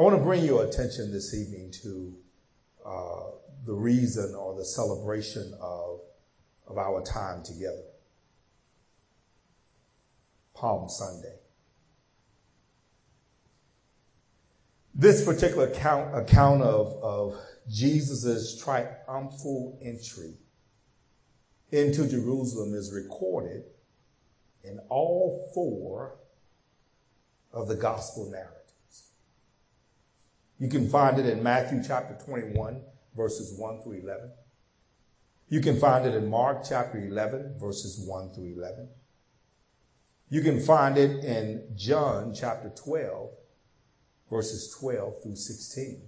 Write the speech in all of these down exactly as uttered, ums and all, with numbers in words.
I want to bring your attention this evening to uh, the reason or the celebration of, of our time together. Palm Sunday. This particular account, account of, of Jesus' triumphal entry into Jerusalem is recorded in all four of the gospel narratives. You can find it in Matthew chapter twenty-one, verses one through eleven. You can find it in Mark chapter eleven, verses one through eleven. You can find it in John chapter twelve, verses twelve through sixteen.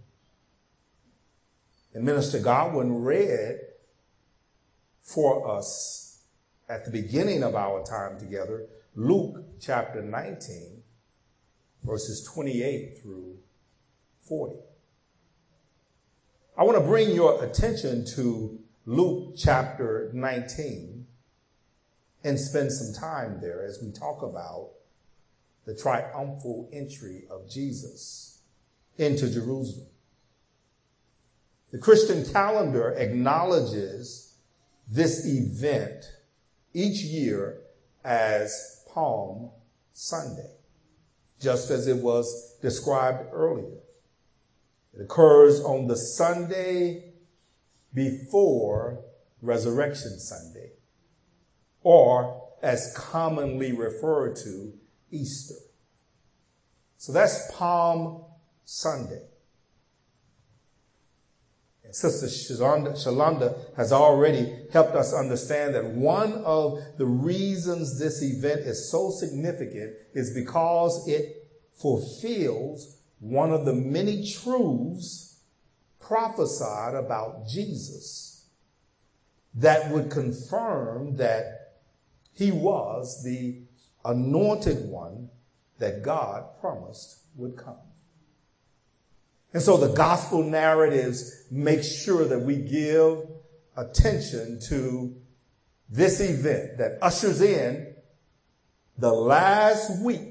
And Minister Godwin read for us at the beginning of our time together, Luke chapter nineteen, verses twenty-eight through forty. I want to bring your attention to Luke chapter nineteen and spend some time there as we talk about the triumphal entry of Jesus into Jerusalem. The Christian calendar acknowledges this event each year as Palm Sunday, just as it was described earlier. It occurs on the Sunday before Resurrection Sunday, or as commonly referred to, Easter. So that's Palm Sunday. And Sister Shalonda, Shalonda has already helped us understand that one of the reasons this event is so significant is because it fulfills one of the many truths prophesied about Jesus that would confirm that he was the anointed one that God promised would come. And so the gospel narratives make sure that we give attention to this event that ushers in the last week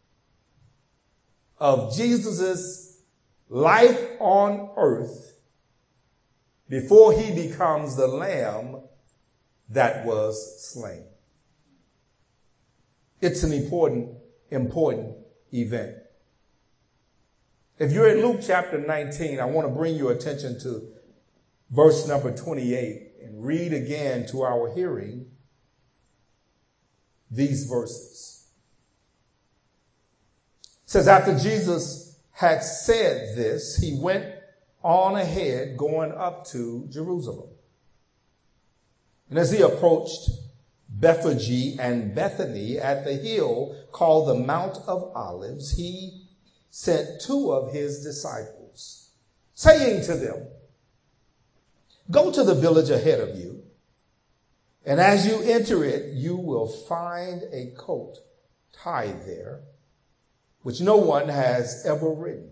of Jesus' life on earth before he becomes the lamb that was slain. It's an important, important event. If you're in Luke chapter nineteen, I want to bring your attention to verse number twenty-eight and read again to our hearing these verses. It says, after Jesus had said this, he went on ahead going up to Jerusalem. And as he approached Bethphage and Bethany at the hill called the Mount of Olives, he sent two of his disciples, saying to them, go to the village ahead of you, and as you enter it, you will find a coat tied there, which no one has ever ridden.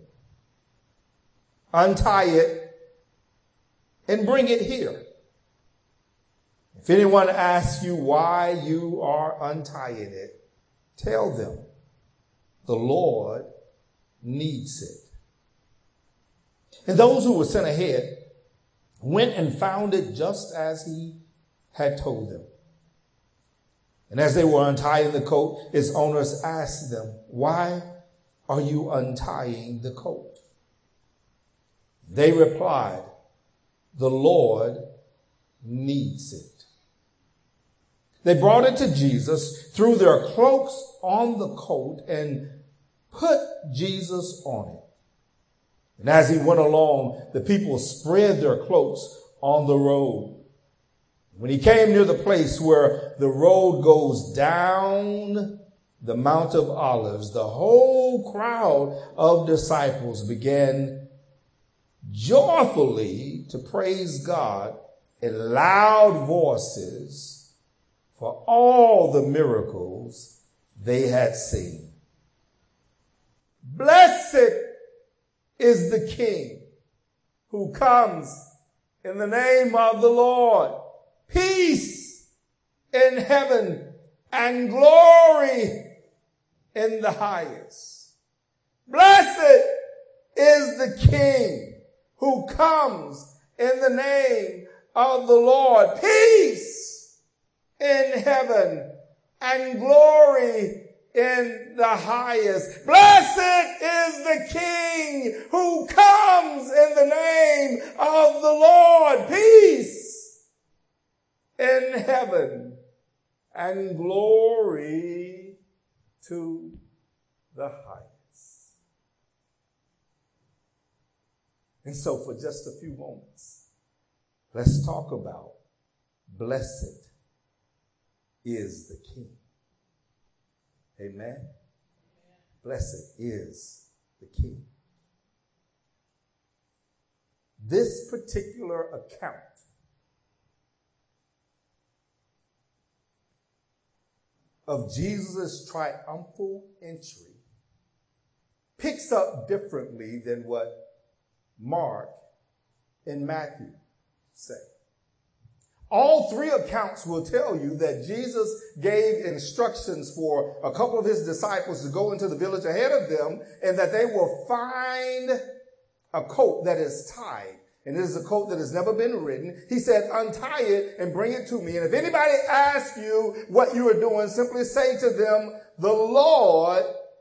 Untie it and bring it here. If anyone asks you why you are untying it, tell them the Lord needs it. And those who were sent ahead went and found it just as he had told them. And as they were untying the coat, its owners asked them, why are you untying the coat? They replied, the Lord needs it. They brought it to Jesus, threw their cloaks on the coat, and put Jesus on it. And as he went along, the people spread their cloaks on the road. When he came near the place where the road goes down the Mount of Olives, the whole crowd of disciples began joyfully to praise God in loud voices for all the miracles they had seen. Blessed is the King who comes in the name of the Lord. Peace in heaven and glory in the highest. Blessed is the King who comes in the name of the Lord. Peace in heaven and glory in the highest. Blessed is the King who comes in the name of the Lord. Peace in heaven and glory to the highest. And so for just a few moments, let's talk about blessed is the King. Amen. Blessed is the King. This particular account of Jesus' triumphal entry picks up differently than what Mark and Matthew say. All three accounts will tell you that Jesus gave instructions for a couple of his disciples to go into the village ahead of them and that they will find a coat that is tied. And it is a coat that has never been ridden. He said, untie it and bring it to me. And if anybody asks you what you are doing, simply say to them, the Lord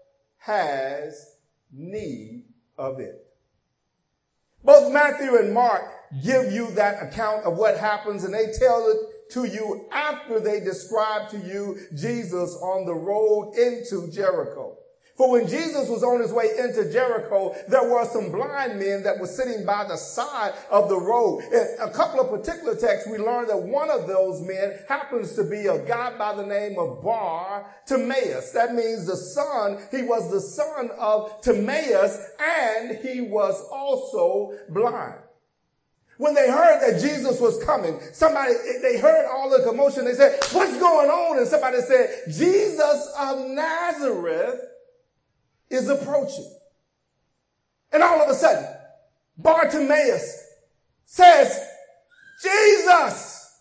has need of it. Both Matthew and Mark give you that account of what happens, and they tell it to you after they describe to you Jesus on the road into Jericho. For when Jesus was on his way into Jericho, there were some blind men that were sitting by the side of the road. In a couple of particular texts, we learned that one of those men happens to be a guy by the name of Bartimaeus. That means the son, he was the son of Timaeus, and he was also blind. When they heard that Jesus was coming, somebody, they heard all the commotion. They said, what's going on? And somebody said, Jesus of Nazareth is approaching. And all of a sudden, Bartimaeus says, Jesus,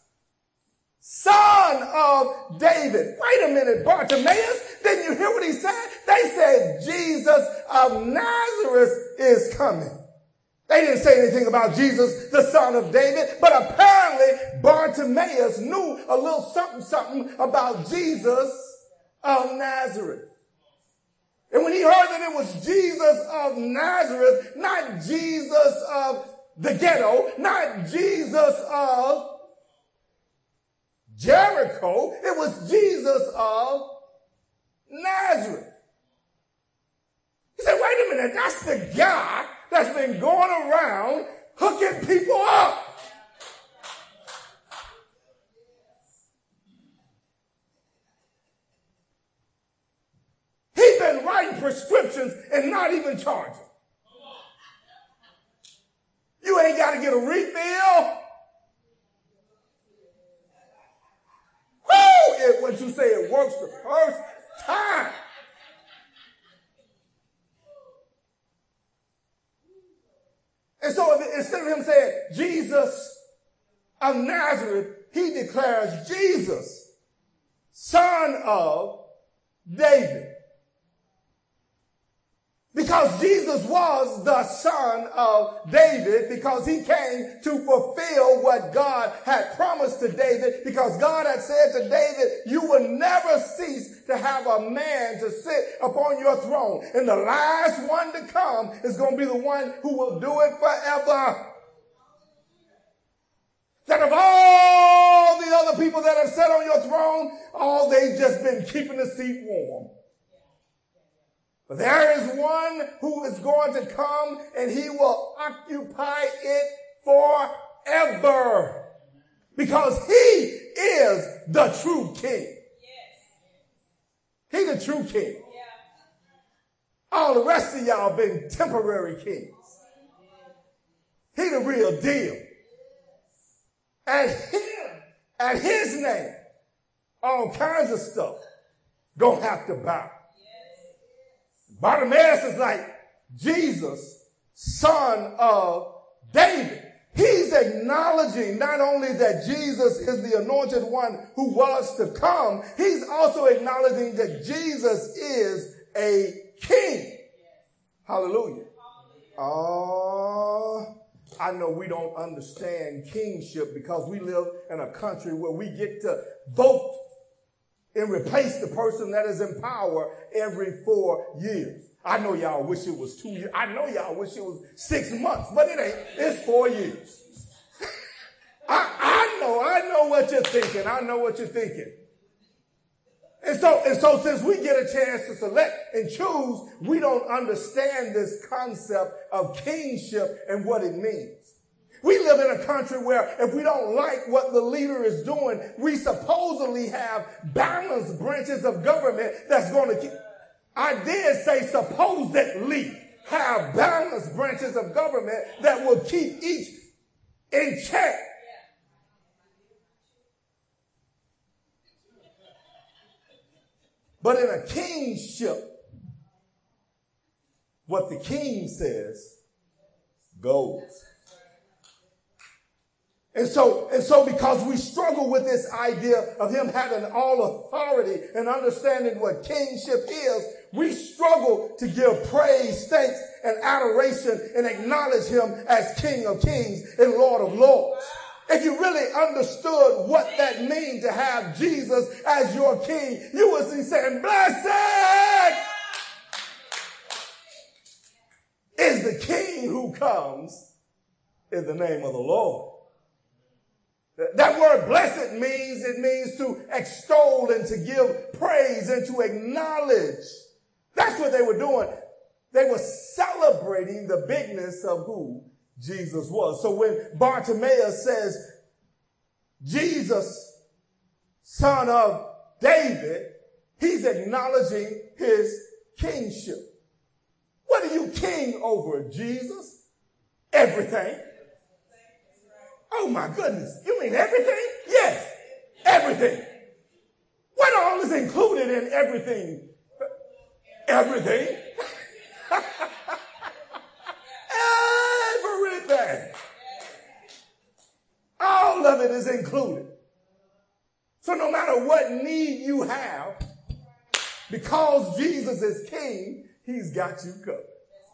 son of David. Wait a minute, Bartimaeus, didn't you hear what he said? They said, Jesus of Nazareth is coming. They didn't say anything about Jesus, the son of David, but apparently Bartimaeus knew a little something, something about Jesus of Nazareth. And when he heard that it was Jesus of Nazareth, not Jesus of the ghetto, not Jesus of Jericho, it was Jesus of Nazareth. He said, wait a minute, that's the guy that's been going around hooking people up. He's been writing prescriptions and not even charging. You ain't got to get a refill. Woo! It, what you say, it works the first time. And so if, instead of him saying Jesus of Nazareth, he declares Jesus, son of David. Because Jesus was the son of David, because he came to fulfill what God had promised to David, because God had said to David, you will never cease to have a man to sit upon your throne. And the last one to come is going to be the one who will do it forever. That of all the other people that have sat on your throne, all they've just been keeping the seat warm. But there is one who is going to come and he will occupy it forever. Because he is the true king. He the true king. All the rest of y'all been temporary kings. He the real deal. And him, at his name, all kinds of stuff gonna have to bow. Bartimaeus is like, Jesus, son of David. He's acknowledging not only that Jesus is the anointed one who was to come, he's also acknowledging that Jesus is a king. Hallelujah. Oh, I know we don't understand kingship because we live in a country where we get to vote and replace the person that is in power every four years. I know y'all wish it was two years. I know y'all wish it was six months, but it ain't. It's four years. I, I know, I know what you're thinking. I know what you're thinking. And so, and so since we get a chance to select and choose, we don't understand this concept of kingship and what it means. We live in a country where if we don't like what the leader is doing, we supposedly have balanced branches of government that's going to keep. I did say supposedly have balanced branches of government that will keep each in check. But in a kingship, what the king says goes. And so, and so because we struggle with this idea of him having all authority and understanding what kingship is, we struggle to give praise, thanks, and adoration and acknowledge him as King of Kings and Lord of Lords. If you really understood what that means to have Jesus as your king, you would be saying, blessed is the king who comes in the name of the Lord. That word blessed means, it means to extol and to give praise and to acknowledge. That's what they were doing. They were celebrating the bigness of who Jesus was. So when Bartimaeus says, Jesus, son of David, he's acknowledging his kingship. What are you king over, Jesus? Everything. Oh my goodness. You mean everything? Yes. Everything. What all is included in everything? Everything. Everything. All of it is included. So no matter what need you have, because Jesus is king, he's got you covered.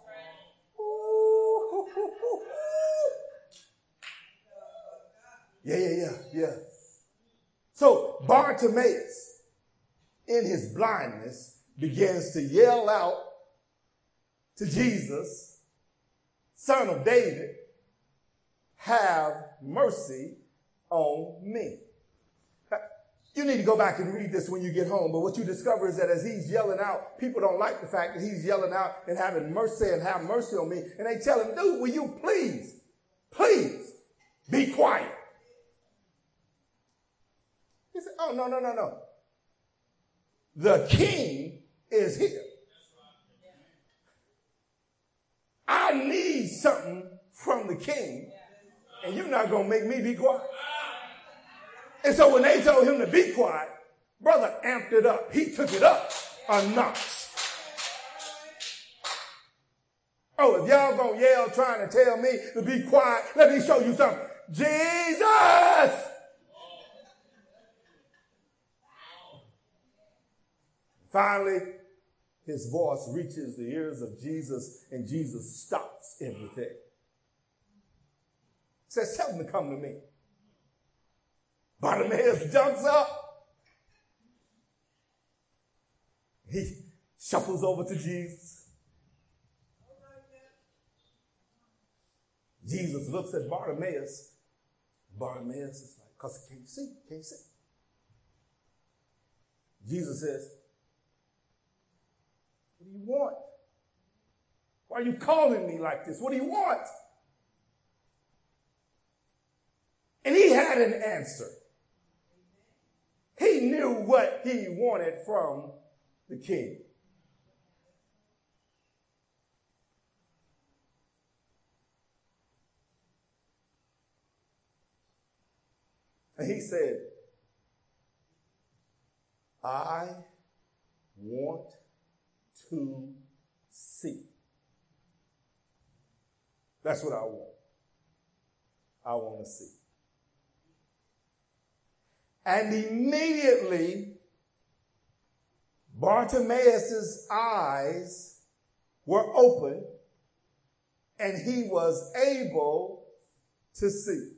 Yeah, yeah, yeah, yeah. So Bartimaeus, in his blindness, begins to yell out to Jesus, son of David, have mercy on me. You need to go back and read this when you get home, but what you discover is that as he's yelling out, people don't like the fact that he's yelling out and having mercy and have mercy on me. And they tell him, dude, will you please, please be quiet? He said, oh, no, no, no, no. The king is here. I need something from the king, and you're not going to make me be quiet. And so when they told him to be quiet, brother amped it up. He took it up a notch. Oh, if y'all going to yell trying to tell me to be quiet, let me show you something. Jesus! Finally, his voice reaches the ears of Jesus, and Jesus stops everything. Says, tell him to come to me. Bartimaeus jumps up. He shuffles over to Jesus. Jesus looks at Bartimaeus. Bartimaeus is like, because he can't see, can't see. Jesus says, what do you want? Why are you calling me like this? What do you want? And he had an answer. He knew what he wanted from the king. And he said, I want to see. That's what I want. I want to see. And immediately, Bartimaeus' eyes were open and he was able to see.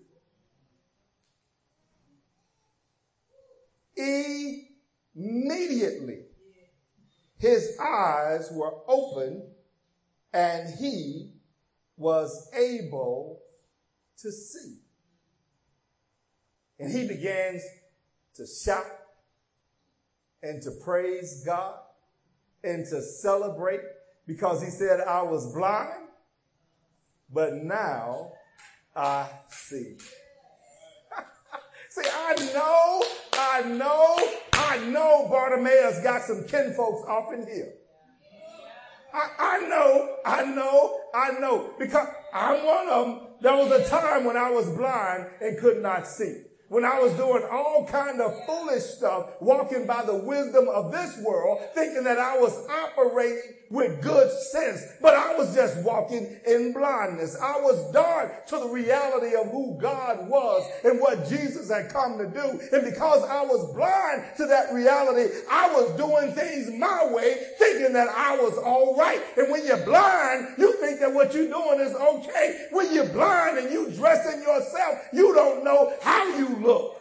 Immediately, his eyes were opened and he was able to see. And he begins to shout and to praise God and to celebrate because he said, I was blind, but now I see. See, I know, I know, I know Bartimaeus got some kinfolks off in here. I, I know, I know, I know, because I'm one of them. There was a time when I was blind and could not see. When I was doing all kind of foolish stuff, walking by the wisdom of this world, thinking that I was operating with good sense, but I was just walking in blindness. I was dark to the reality of who God was and what Jesus had come to do. And because I was blind to that reality, I was doing things my way, thinking that I was all right. And when you're blind, you think that what you're doing is okay. When you're blind and you dressing yourself, you don't know how you look.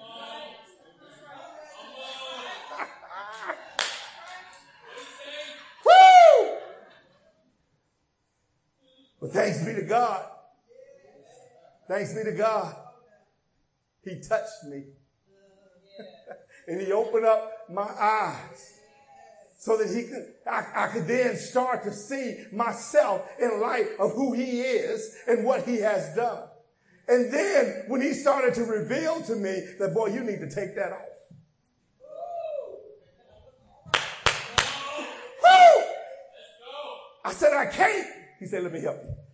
Woo! But thanks be to God. Thanks be to God. He touched me. And he opened up my eyes so that he could, I, I could then start to see myself in light of who he is and what he has done. And then when he started to reveal to me that, boy, you need to take that off. Woo! I said, I can't. He said, let me help you.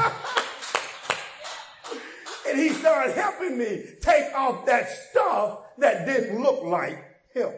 And he started helping me take off that stuff that didn't look like him.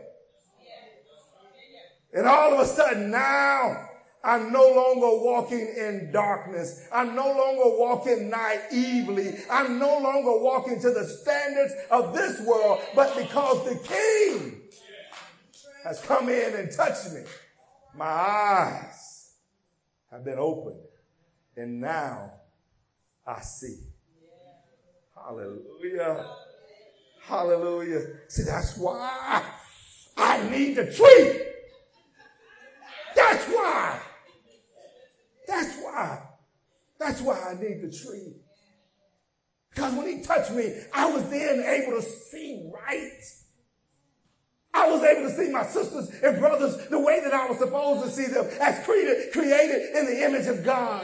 And all of a sudden now, I'm no longer walking in darkness. I'm no longer walking naively. I'm no longer walking to the standards of this world, but because the King has come in and touched me, my eyes have been opened, and now I see. Hallelujah. Hallelujah. See, that's why I need the tree. That's why. That's why. That's why I need the tree. Because when he touched me, I was then able to see right. I was able to see my sisters and brothers the way that I was supposed to see them, as created, created in the image of God.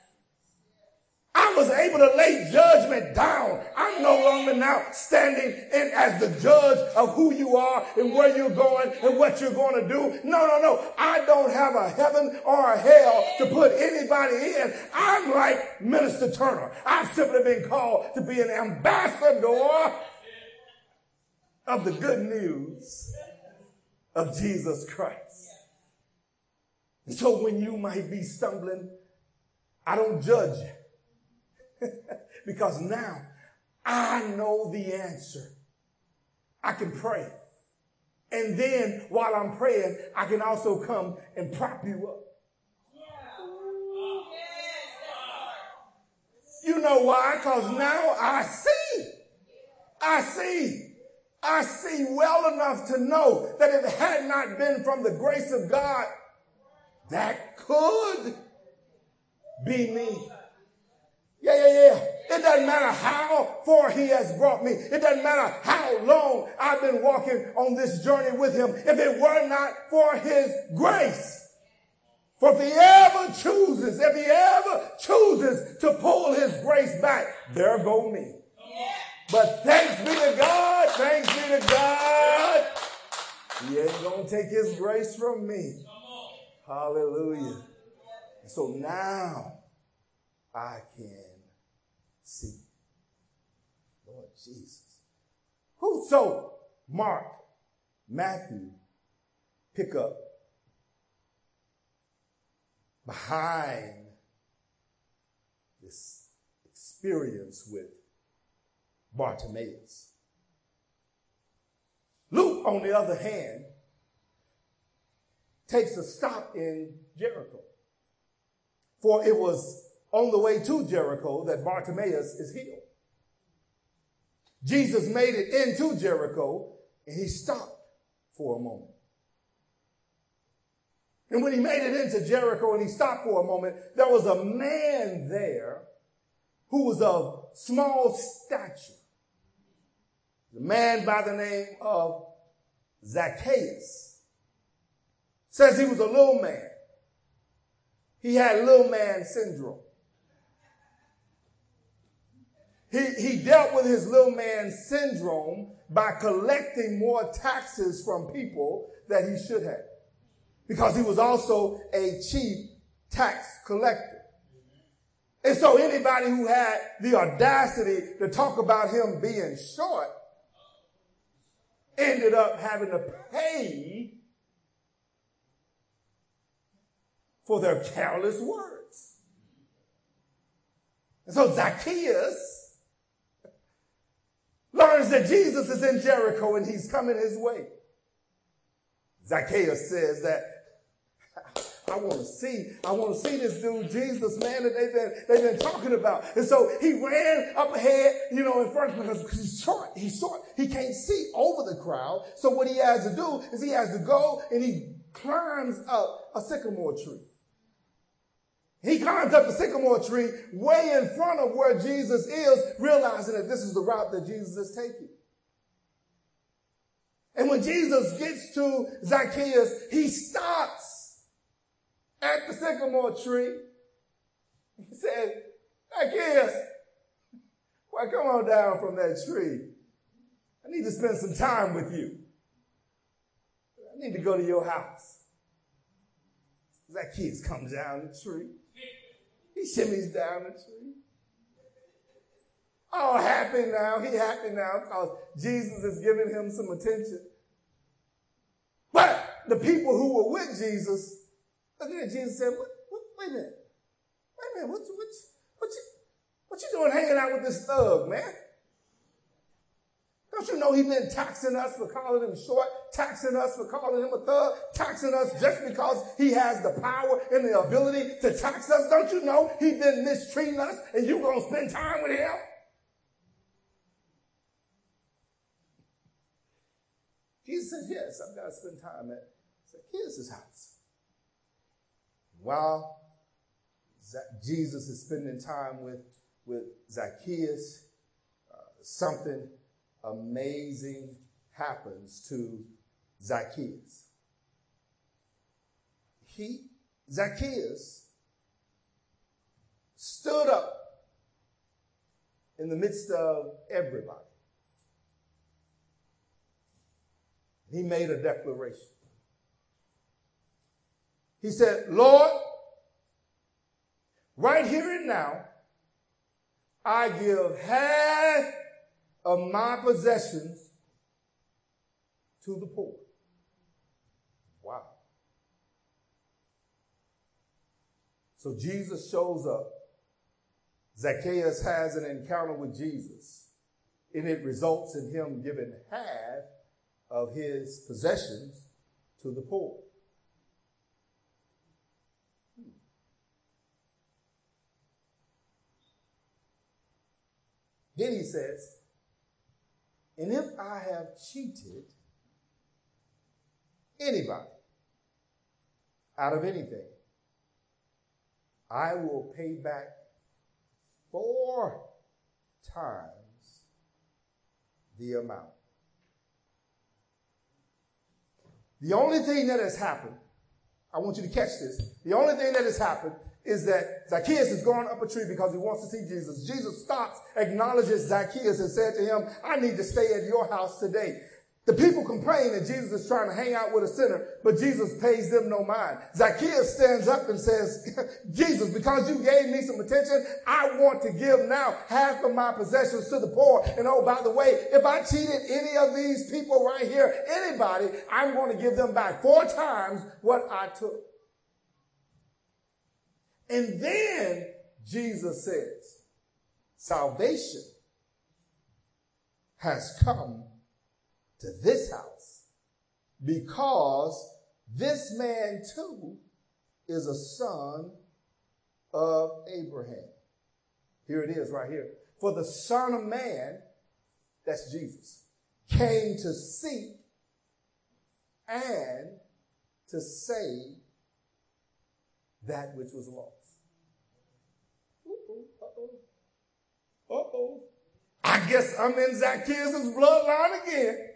I was able to lay judgment down. I'm no longer now standing in as the judge of who you are and where you're going and what you're going to do. No, no, no. I don't have a heaven or a hell to put anybody in. I'm like Minister Turner. I've simply been called to be an ambassador of the good news of Jesus Christ. And so when you might be stumbling, I don't judge you. Because now I know the answer. I can pray. And then while I'm praying, I can also come and prop you up. You know why? Because now I see. I see. I see well enough to know that if it had not been from the grace of God, that could be me. Yeah, yeah, yeah. It doesn't matter how far he has brought me. It doesn't matter how long I've been walking on this journey with him. If it were not for his grace. For if he ever chooses, if he ever chooses to pull his grace back, there go me. But thanks be to God, thanks be to God. He ain't going to take his grace from me. Hallelujah. So now I can see. Lord Jesus. Who? So Mark, Matthew pick up behind this experience with Bartimaeus. Luke, on the other hand, takes a stop in Jericho. For it was on the way to Jericho that Bartimaeus is healed. Jesus made it into Jericho and he stopped for a moment. And when he made it into Jericho and he stopped for a moment, there was a man there who was of small stature. A man by the name of Zacchaeus. Says he was a little man. He had little man syndrome. He, he dealt with his little man syndrome by collecting more taxes from people that he should have. Because he was also a chief tax collector. And so anybody who had the audacity to talk about him being short ended up having to pay for their careless words. And so Zacchaeus learns that Jesus is in Jericho and he's coming his way. Zacchaeus says that I want to see, I want to see this dude, Jesus, man, that they've been, they've been talking about. And so he ran up ahead, you know, in front because he's short, he's short. He can't see over the crowd. So what he has to do is he has to go and he climbs up a sycamore tree. He climbs up the sycamore tree way in front of where Jesus is, realizing that this is the route that Jesus is taking. And when Jesus gets to Zacchaeus, he stops at the sycamore tree. He said, Zacchaeus, well, come on down from that tree. I need to spend some time with you. I need to go to your house. Zacchaeus comes down the tree. He shimmies down the tree. Oh, happy now. He happy now because Jesus is giving him some attention. But the people who were with Jesus, look at Jesus said, what, what, wait a minute. Wait a minute. What, what, what, you, what you doing hanging out with this thug, man? Don't you know he's been taxing us for calling him short, taxing us for calling him a thug, taxing us just because he has the power and the ability to tax us? Don't you know he's been mistreating us and you going to spend time with him? Jesus says, yes, I've got to spend time at Zacchaeus' house. While Jesus is spending time with, with Zacchaeus, uh, something amazing happens to Zacchaeus. He, Zacchaeus, stood up in the midst of everybody. He made a declaration. He said, Lord, right here and now, I give half of my possessions to the poor. Wow. So Jesus shows up. Zacchaeus has an encounter with Jesus, and it results in him giving half of his possessions to the poor. Then he says, and if I have cheated anybody out of anything, I will pay back four times the amount. The only thing that has happened, I want you to catch this. The only thing that has happened is that Zacchaeus is going up a tree because he wants to see Jesus. Jesus stops, acknowledges Zacchaeus, and said to him, I need to stay at your house today. The people complain that Jesus is trying to hang out with a sinner, but Jesus pays them no mind. Zacchaeus stands up and says, Jesus, because you gave me some attention, I want to give now half of my possessions to the poor. And oh, by the way, if I cheated any of these people right here, anybody, I'm going to give them back four times what I took. And then Jesus says, salvation has come to this house because this man too is a son of Abraham. Here it is right here. For the Son of Man, that's Jesus, came to seek and to save that which was lost. Uh-oh, uh-oh, uh-oh. I guess I'm in Zacchaeus' bloodline again.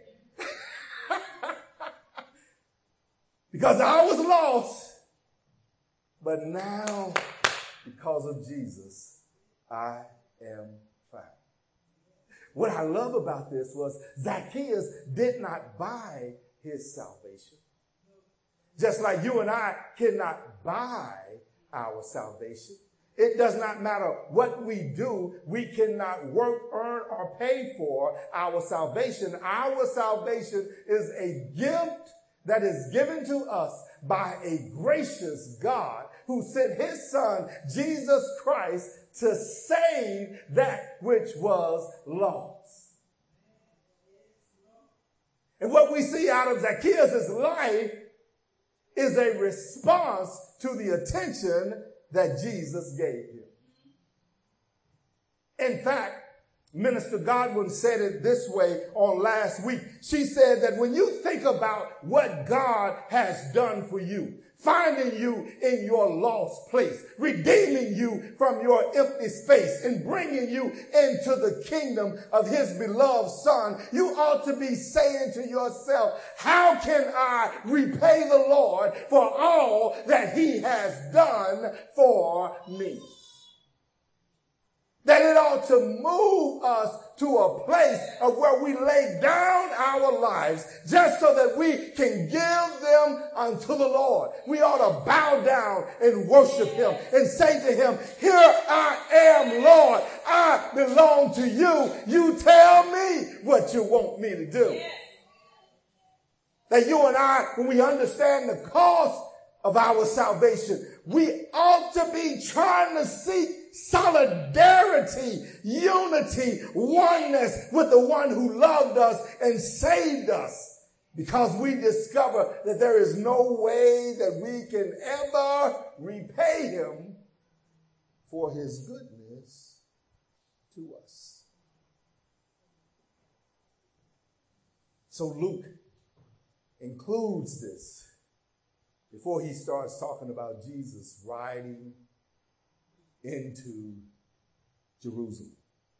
Because I was lost, but now, because of Jesus, I am found. What I love about this was Zacchaeus did not buy his salvation. Just like you and I cannot buy our salvation. It does not matter what we do. We cannot work, earn, or pay for our salvation. Our salvation is a gift that is given to us by a gracious God who sent his son, Jesus Christ, to save that which was lost. And what we see out of Zacchaeus' life is a response to the attention that Jesus gave him. In fact, Minister Godwin said it this way on last week. She said that when you think about what God has done for you, finding you in your lost place, redeeming you from your empty space, and bringing you into the kingdom of his beloved son, you ought to be saying to yourself, how can I repay the Lord for all that he has done for me? That it ought to move us to a place of where we lay down our lives just so that we can give them unto the Lord. We ought to bow down and worship him and say to him, here I am, Lord. I belong to you. You tell me what you want me to do. That you and I, when we understand the cost of our salvation, we ought to be trying to seek solidarity, unity, oneness with the one who loved us and saved us, because we discover that there is no way that we can ever repay him for his goodness to us. So Luke includes this before he starts talking about Jesus riding into Jerusalem.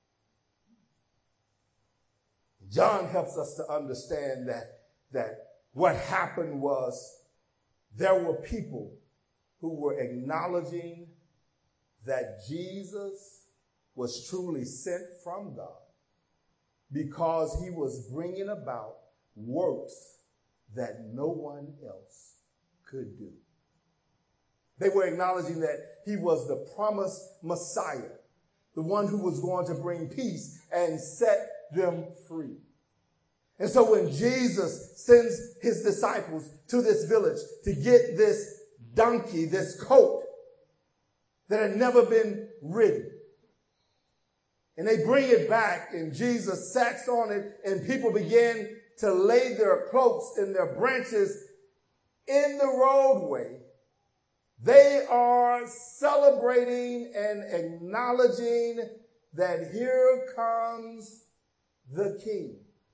John helps us to understand that, that what happened was there were people who were acknowledging that Jesus was truly sent from God because he was bringing about works that no one else could do. They were acknowledging that he was the promised Messiah, the one who was going to bring peace and set them free. And so when Jesus sends his disciples to this village to get this donkey, this colt that had never been ridden, and they bring it back and Jesus sats on it and people begin to lay their cloaks and their branches in the roadway, they are celebrating and acknowledging that here comes the King.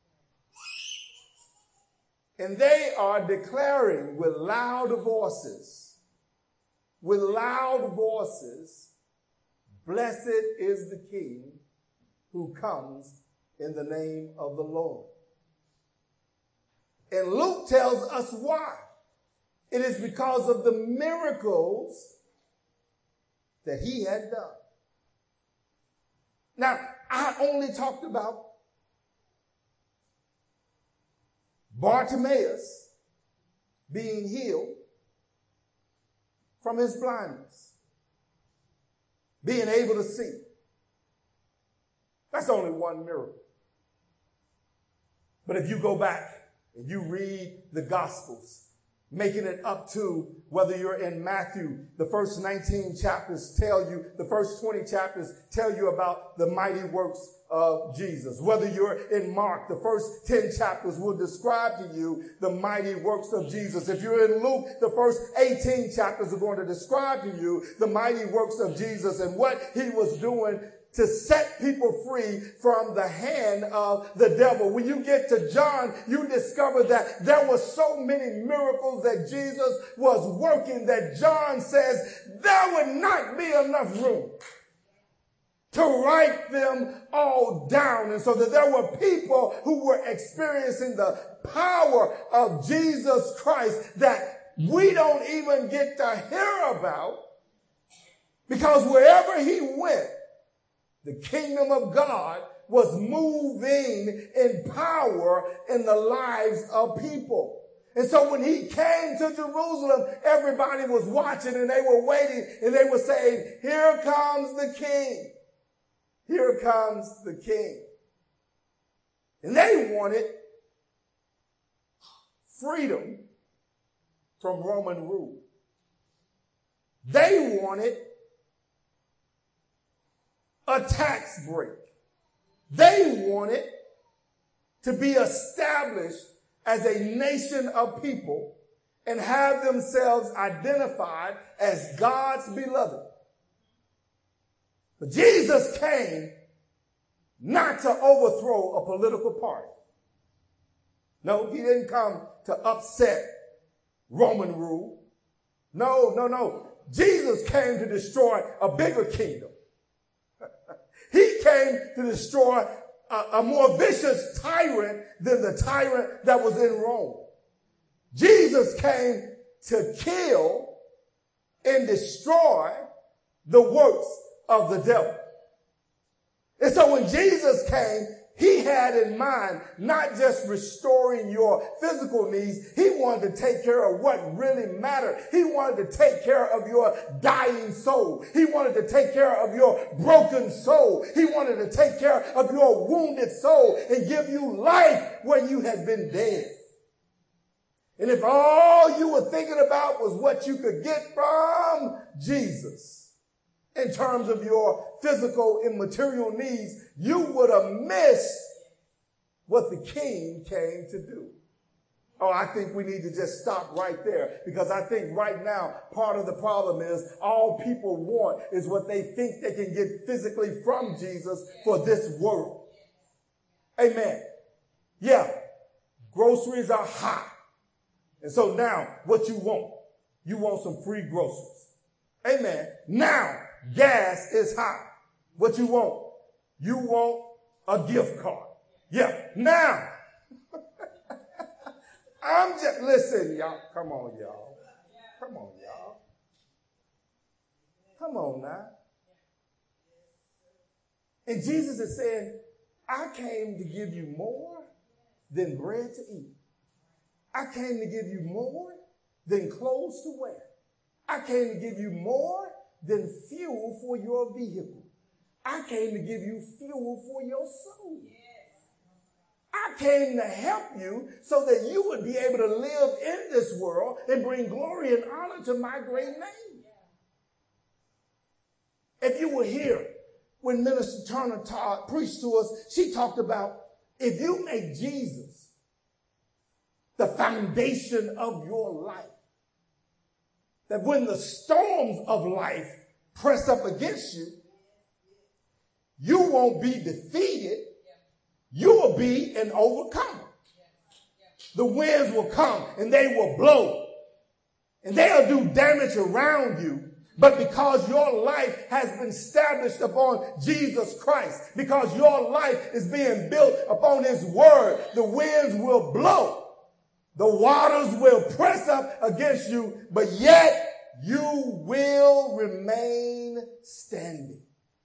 And they are declaring with loud voices, with loud voices, blessed is the King who comes in the name of the Lord. And Luke tells us why. It is because of the miracles that he had done. Now, I only talked about Bartimaeus being healed from his blindness, being able to see. That's only one miracle. But if you go back and you read the Gospels, making it up to whether you're in Matthew, the first nineteen chapters tell you, the first twenty chapters tell you about the mighty works of Jesus. Whether you're in Mark, the first ten chapters will describe to you the mighty works of Jesus. If you're in Luke, the first eighteen chapters are going to describe to you the mighty works of Jesus and what he was doing to set people free from the hand of the devil. When you get to John, you discover that there were so many miracles that Jesus was working that John says there would not be enough room to write them all down. And so that there were people who were experiencing the power of Jesus Christ that we don't even get to hear about, because wherever he went, the kingdom of God was moving in power in the lives of people. And so when he came to Jerusalem, everybody was watching and they were waiting and they were saying, here comes the king. Here comes the king. And they wanted freedom from Roman rule. They wanted a tax break. They wanted to be established as a nation of people and have themselves identified as God's beloved. But Jesus came not to overthrow a political party. No, he didn't come to upset Roman rule. No, no, no. Jesus came to destroy a bigger kingdom. He came to destroy a, a more vicious tyrant than the tyrant that was in Rome. Jesus came to kill and destroy the works of the devil. And so when Jesus came, he had in mind not just restoring your physical needs. He wanted to take care of what really mattered. He wanted to take care of your dying soul. He wanted to take care of your broken soul. He wanted to take care of your wounded soul and give you life where you had been dead. And if all you were thinking about was what you could get from Jesus in terms of your physical and material needs, you would have missed what the king came to do. Oh, I think we need to just stop right there, because I think right now part of the problem is all people want is what they think they can get physically from Jesus for this world. Amen. Yeah, groceries are high. And so now what you want? You want some free groceries. Amen. Now gas is high. What you want? You want a gift card. Yeah. Now, I'm just, listen, y'all. Come on, y'all. Come on, y'all. Come on now. And Jesus is saying, I came to give you more than bread to eat. I came to give you more than clothes to wear. I came to give you more than fuel for your vehicle. I came to give you fuel for your soul. I came to help you so that you would be able to live in this world and bring glory and honor to my great name. If you were here when Minister Turner taught, preached to us, she talked about if you make Jesus the foundation of your life, that when the storms of life press up against you, you won't be defeated. You will be an overcomer. The winds will come and they will blow and they'll do damage around you. But because your life has been established upon Jesus Christ, because your life is being built upon his word, the winds will blow. The waters will press up against you, but yet you will remain standing.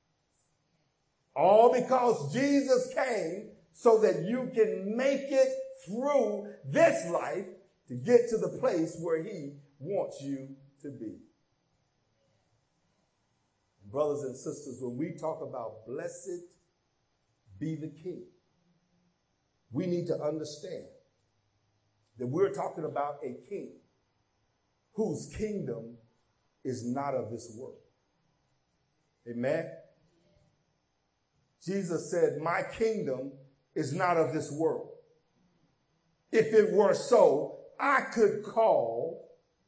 All because Jesus came so that you can make it through this life to get to the place where he wants you to be. Brothers and sisters, when we talk about blessed be the King, we need to understand that we're talking about a king whose kingdom is not of this world. Amen. Jesus said, my kingdom is not of this world. If it were so, I could call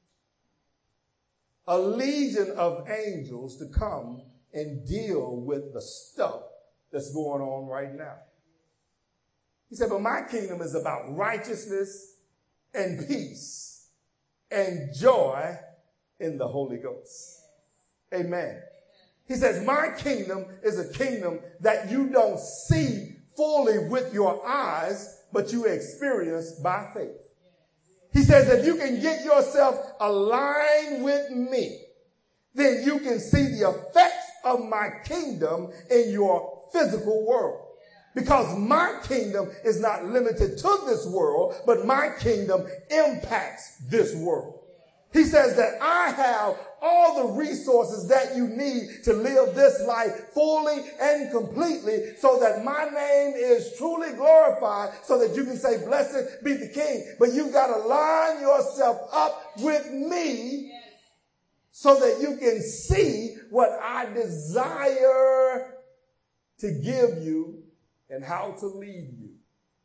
a legion of angels to come and deal with the stuff that's going on right now. He said, but my kingdom is about righteousness and peace and joy in the Holy Ghost. Amen. He says, my kingdom is a kingdom that you don't see fully with your eyes, but you experience by faith. He says, if you can get yourself aligned with me, then you can see the effects of my kingdom in your physical world. Because my kingdom is not limited to this world, but my kingdom impacts this world. He says that I have all the resources that you need to live this life fully and completely so that my name is truly glorified so that you can say, blessed be the King. But you've got to line yourself up with me so that you can see what I desire to give you and how to lead you.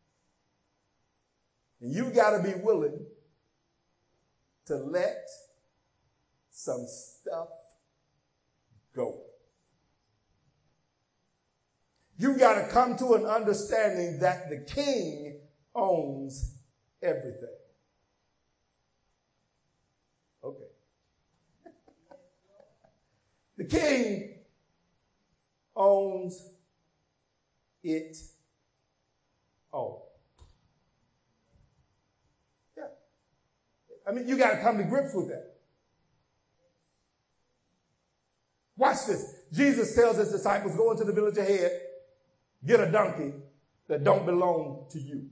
And you got to be willing to let some stuff go. You've got to come to an understanding that the King owns everything. Okay. The King owns it all. I mean, you got to come to grips with that. Watch this. Jesus tells his disciples, go into the village ahead, get a donkey that don't belong to you.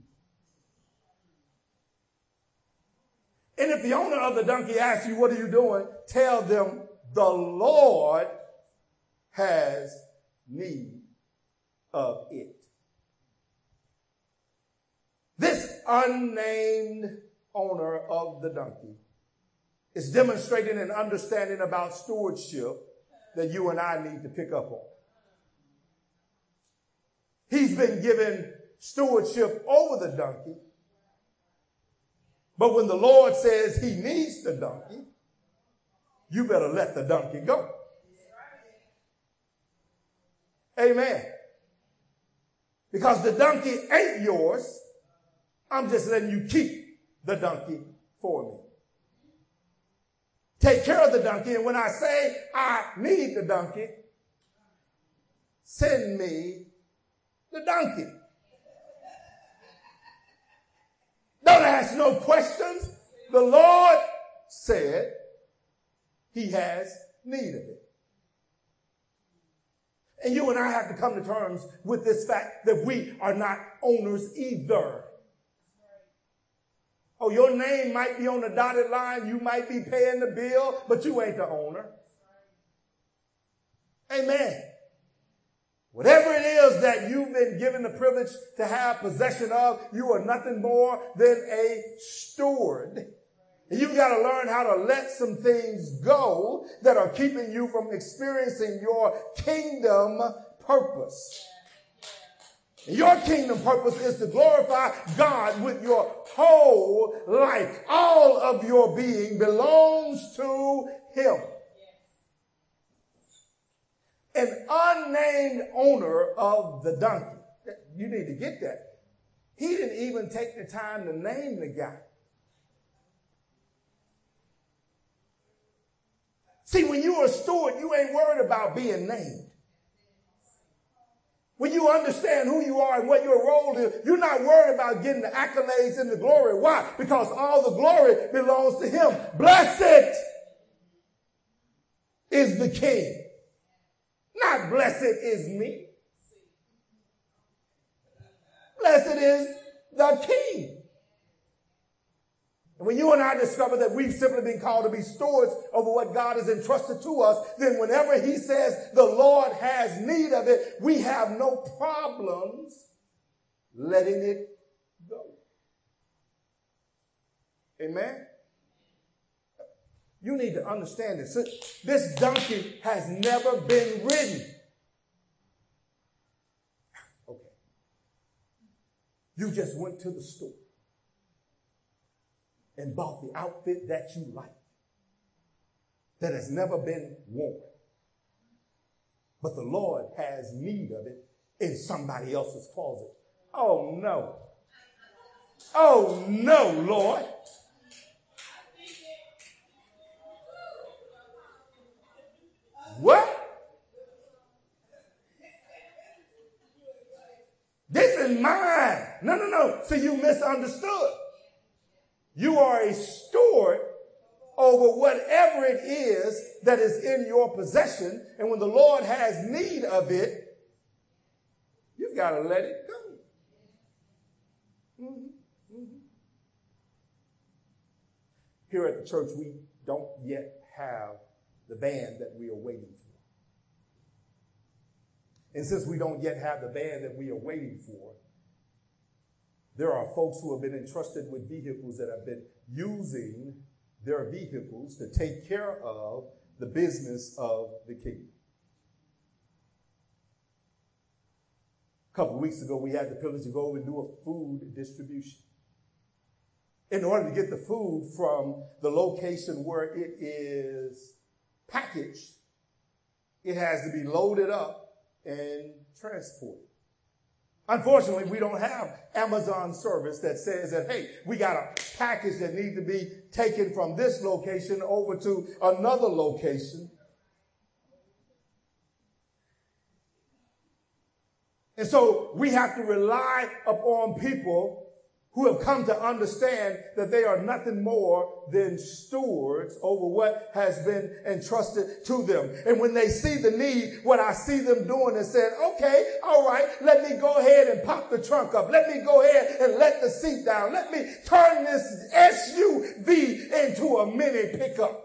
And if the owner of the donkey asks you, what are you doing? Tell them the Lord has need of it. This unnamed owner of the donkey is demonstrating an understanding about stewardship that you and I need to pick up on. He's been given stewardship over the donkey, but when the Lord says he needs the donkey, you better let the donkey go. Amen. Because the donkey ain't yours. I'm just letting you keep the donkey for me. Take care of the donkey, and when I say I need the donkey, send me the donkey. Don't ask no questions. The Lord said he has need of it. And you and I have to come to terms with this fact that we are not owners either. Oh, your name might be on the dotted line. You might be paying the bill, but you ain't the owner. Amen. Whatever it is that you've been given the privilege to have possession of, you are nothing more than a steward. And you've got to learn how to let some things go that are keeping you from experiencing your kingdom purpose. Your kingdom purpose is to glorify God with your whole life. All of your being belongs to him. An unnamed owner of the donkey. You need to get that. He didn't even take the time to name the guy. See, when you're a steward, you ain't worried about being named. When you understand who you are and what your role is, you're not worried about getting the accolades and the glory. Why? Because all the glory belongs to him. Blessed is the King. Not blessed is me. Blessed is the King. And when you and I discover that we've simply been called to be stewards over what God has entrusted to us, then whenever he says the Lord has need of it, we have no problems letting it go. Amen? You need to understand this. This donkey has never been ridden. Okay. You just went to the store and bought the outfit that you like, that has never been worn. But the Lord has need of it in somebody else's closet. Oh, no. Oh, no, Lord. What? This is mine. No, no, no. So you misunderstood. You are a steward over whatever it is that is in your possession. And when the Lord has need of it, you've got to let it go. Mm-hmm. Mm-hmm. Here at the church, we don't yet have the band that we are waiting for. And since we don't yet have the band that we are waiting for, there are folks who have been entrusted with vehicles that have been using their vehicles to take care of the business of the kingdom. A couple of weeks ago, we had the privilege to go and do a food distribution. In order to get the food from the location where it is packaged, it has to be loaded up and transported. Unfortunately, we don't have Amazon service that says that, hey, we got a package that needs to be taken from this location over to another location. And so we have to rely upon people who have come to understand that they are nothing more than stewards over what has been entrusted to them. And when they see the need, what I see them doing is saying, okay, all right, let me go ahead and pop the trunk up. Let me go ahead and let the seat down. Let me turn this S U V into a mini pickup.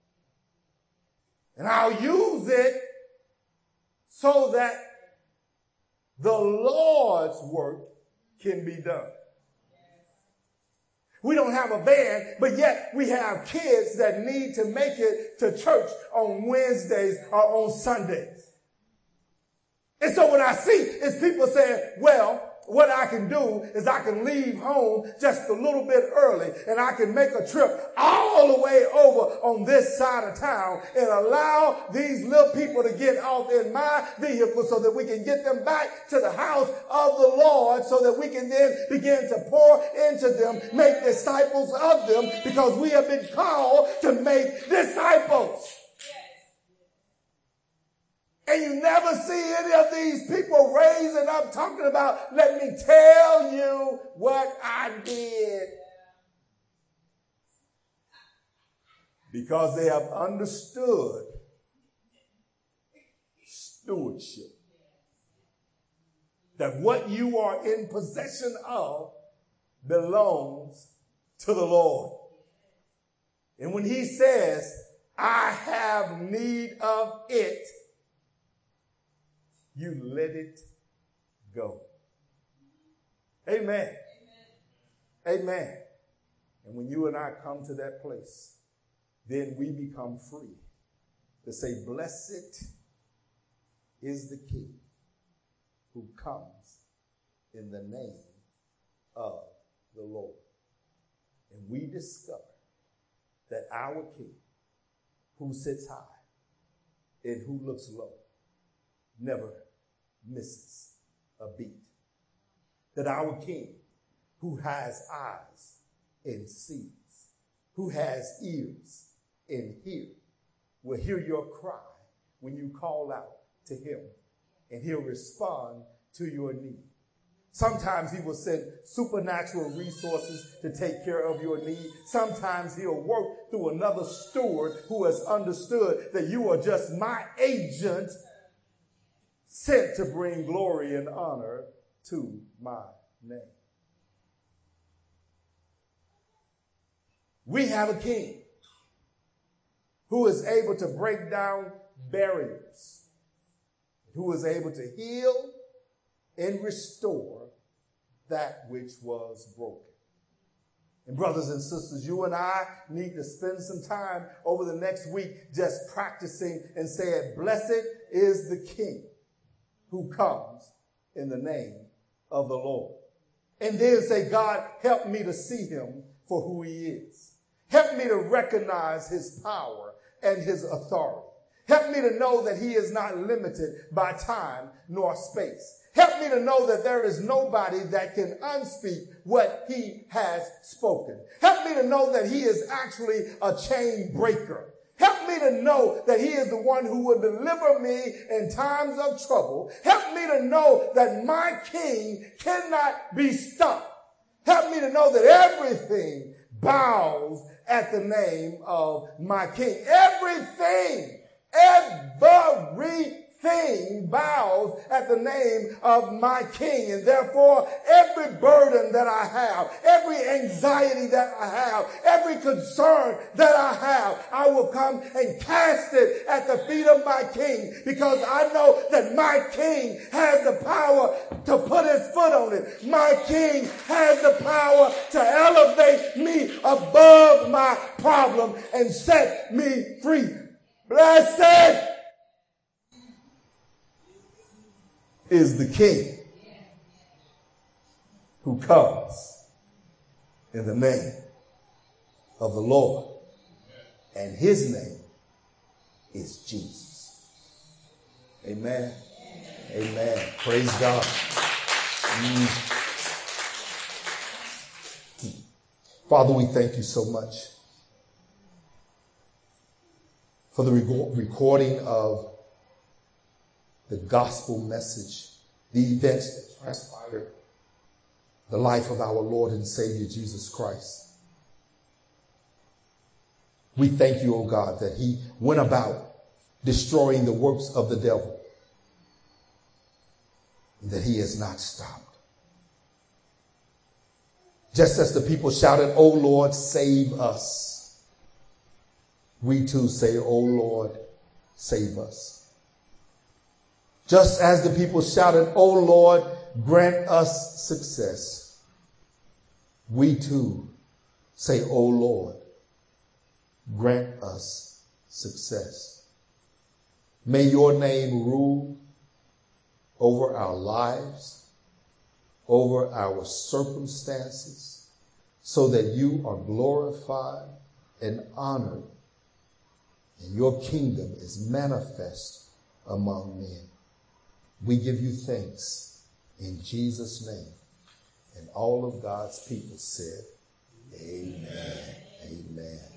And I'll use it so that the Lord's work can be done. We don't have a van, but yet we have kids that need to make it to church on Wednesdays or on Sundays. And so what I see is people saying, well, what I can do is I can leave home just a little bit early and I can make a trip all the way over on this side of town and allow these little people to get off in my vehicle so that we can get them back to the house of the Lord so that we can then begin to pour into them, make disciples of them, because we have been called to make disciples. And you never see any of these people raising up talking about, let me tell you what I did. Because they have understood stewardship. That what you are in possession of belongs to the Lord. And when he says, I have need of it, you let it go. Amen. Amen. Amen. And when you and I come to that place, then we become free to say, blessed is the King who comes in the name of the Lord. And we discover that our King, who sits high and who looks low, never misses a beat. That our King, who has eyes and sees, who has ears and hears, will hear your cry when you call out to him, and he'll respond to your need. Sometimes he will send supernatural resources to take care of your need. Sometimes he'll work through another steward who has understood that you are just my agent sent to bring glory and honor to my name. We have a King who is able to break down barriers, who is able to heal and restore that which was broken. And brothers and sisters, you and I need to spend some time over the next week just practicing and saying, blessed is the King who comes in the name of the Lord. And then say, God, help me to see him for who he is. Help me to recognize his power and his authority. Help me to know that he is not limited by time nor space. Help me to know that there is nobody that can unspeak what he has spoken. Help me to know that he is actually a chain breaker. Help me to know that he is the one who will deliver me in times of trouble. Help me to know that my King cannot be stopped. Help me to know that everything bows at the name of my King. Everything, everything. Thing bows at the name of my King. And therefore, every burden that I have, every anxiety that I have, every concern that I have, I will come and cast it at the feet of my King, because I know that my King has the power to put his foot on it. My King has the power to elevate me above my problem and set me free. Blessed is the King who comes in the name of the Lord. And his name is Jesus. Amen. Amen. Praise God. Mm. Father, we thank you so much for the recording of the gospel message, the events that transpired, the life of our Lord and Savior Jesus Christ. We thank you, O God, that he went about destroying the works of the devil, and that he has not stopped. Just as the people shouted, "O Lord, save us," we too say, "O Lord, save us." Just as the people shouted, "O Lord, grant us success," we too say, "O Lord, grant us success." May your name rule over our lives, over our circumstances, so that you are glorified and honored, and your kingdom is manifest among men. We give you thanks in Jesus' name. And all of God's people said, amen. Amen.